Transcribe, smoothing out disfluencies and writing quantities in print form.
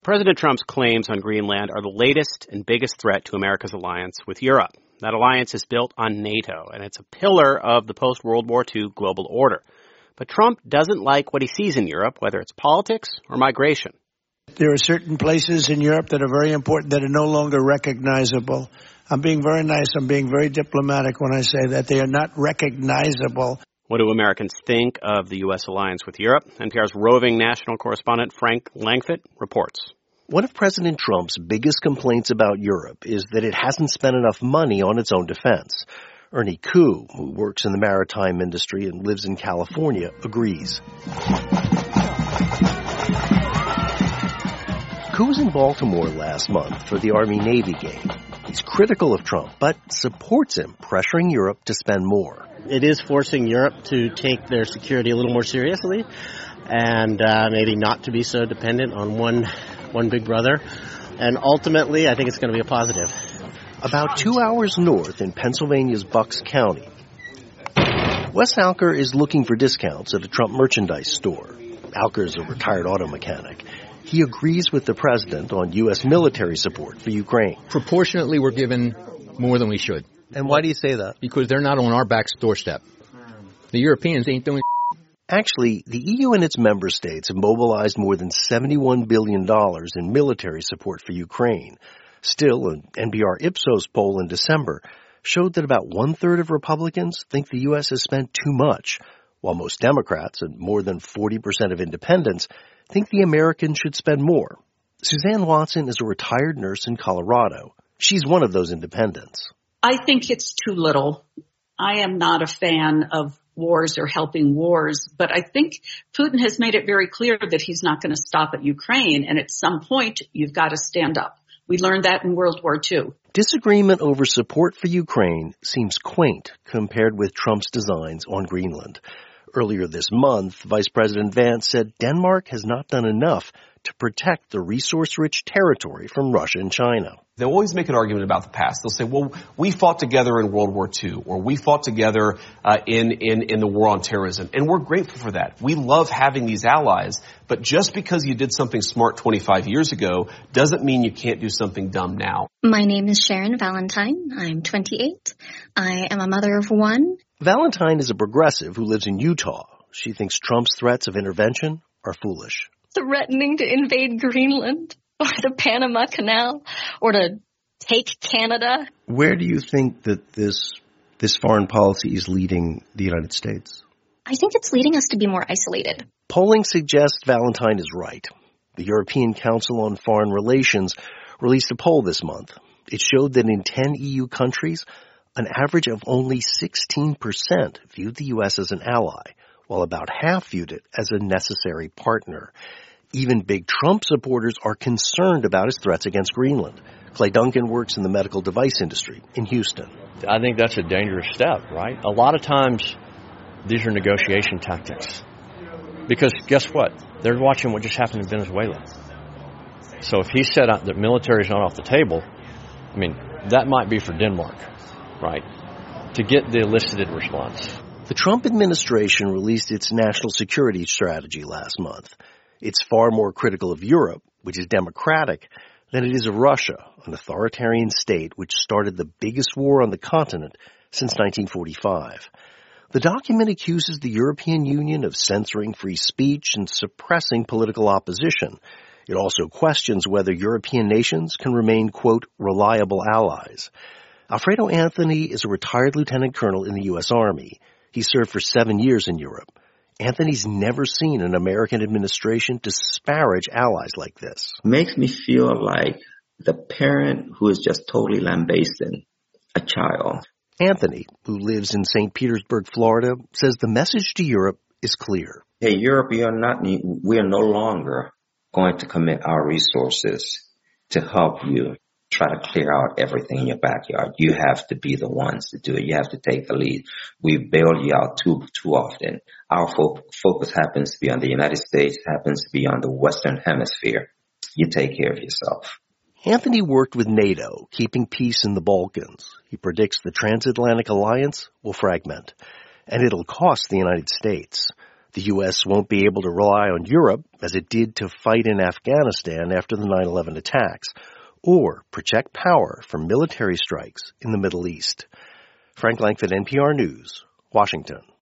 President Trump's claims on Greenland are the latest and biggest threat to America's alliance with Europe. That alliance is built on NATO, and it's a pillar of the post-World War II global order. But Trump doesn't like what he sees in Europe, whether it's politics or migration. There are certain places in Europe that are very important that are no longer recognizable. I'm being very nice. I'm being very diplomatic when I say that they are not recognizable. What do Americans think of the U.S. alliance with Europe? NPR's roving national correspondent Frank Langfitt reports. One of President Trump's biggest complaints about Europe is that it hasn't spent enough money on its own defense. Ernie Koo, who works in the maritime industry and lives in California, agrees. Koo was in Baltimore last month for the Army-Navy game. He's critical of Trump, but supports him, pressuring Europe to spend more. It is forcing Europe to take their security a little more seriously and maybe not to be so dependent on one big brother. And ultimately, I think it's going to be a positive. About 2 hours north in Pennsylvania's Bucks County, Wes Alker is looking for discounts at a Trump merchandise store. Alker is a retired auto mechanic. He agrees with the president on U.S. military support for Ukraine. Proportionately, we're given more than we should. And why do you say that? Because they're not on our back doorstep. The Europeans ain't doing. Actually, the EU and its member states have mobilized more than $71 billion in military support for Ukraine. Still, an NPR Ipsos poll in December showed that about one-third of Republicans think the U.S. has spent too much, while most Democrats and more than 40% of independents think the Americans should spend more. Suzanne Watson is a retired nurse in Colorado. She's one of those independents. I think it's too little. I am not a fan of wars or helping wars, but I think Putin has made it very clear that he's not going to stop at Ukraine, and at some point, you've got to stand up. We learned that in World War II. Disagreement over support for Ukraine seems quaint compared with Trump's designs on Greenland. Earlier this month, Vice President Vance said Denmark has not done enough to protect the resource-rich territory from Russia and China. They'll always make an argument about the past. They'll say, well, we fought together in World War II, or we fought together in the war on terrorism. And we're grateful for that. We love having these allies. But just because you did something smart 25 years ago doesn't mean you can't do something dumb now. My name is Sharon Valentine. I'm 28. I am a mother of one. Valentine is a progressive who lives in Utah. She thinks Trump's threats of intervention are foolish. Threatening to invade Greenland or the Panama Canal or to take Canada. Where do you think that this foreign policy is leading the United States? I think it's leading us to be more isolated. Polling suggests Valentine is right. The European Council on Foreign Relations released a poll this month. It showed that in 10 EU countries, an average of only 16% viewed the U.S. as an ally, while about half viewed it as a necessary partner. Even big Trump supporters are concerned about his threats against Greenland. Clay Duncan works in the medical device industry in Houston. I think that's a dangerous step, right? A lot of times, these are negotiation tactics. Because guess what? They're watching what just happened in Venezuela. So if he said that military is not off the table, I mean, that might be for Denmark, right? To get the elicited response. The Trump administration released its national security strategy last month. It's far more critical of Europe, which is democratic, than it is of Russia, an authoritarian state which started the biggest war on the continent since 1945. The document accuses the European Union of censoring free speech and suppressing political opposition. It also questions whether European nations can remain, quote, reliable allies. Alfredo Anthony is a retired lieutenant colonel in the U.S. Army. He served for 7 years in Europe. Anthony's never seen an American administration disparage allies like this. Makes me feel like the parent who is just totally lambasting a child. Anthony, who lives in St. Petersburg, Florida, says the message to Europe is clear. Hey, Europe, we are no longer going to commit our resources to help you try to clear out everything in your backyard. You have to be the ones to do it. You have to take the lead. We bail you out too often. Our focus happens to be on the United States, happens to be on the Western Hemisphere. You take care of yourself. Anthony worked with NATO, keeping peace in the Balkans. He predicts the transatlantic alliance will fragment, and it'll cost the United States. The U.S. won't be able to rely on Europe as it did to fight in Afghanistan after the 9/11 attacks, or project power from military strikes in the Middle East. Frank Langford, NPR News, Washington.